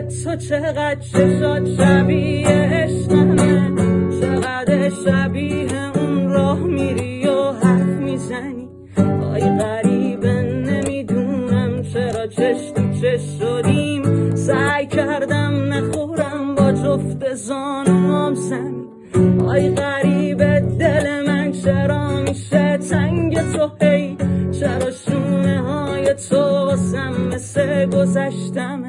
تو چقدر چشات شبیه عشقمه، چقدر شبیه اون راه میری و حرف میزنی. وای غریبه نمیدونم چرا چش تو چش شدیم. سعی کردم نخورم با جفت زانوام زمین. وای غریبه دل من چرا میشه تنگ تو هی، چرا شونه های تو واسم مثل گذشتم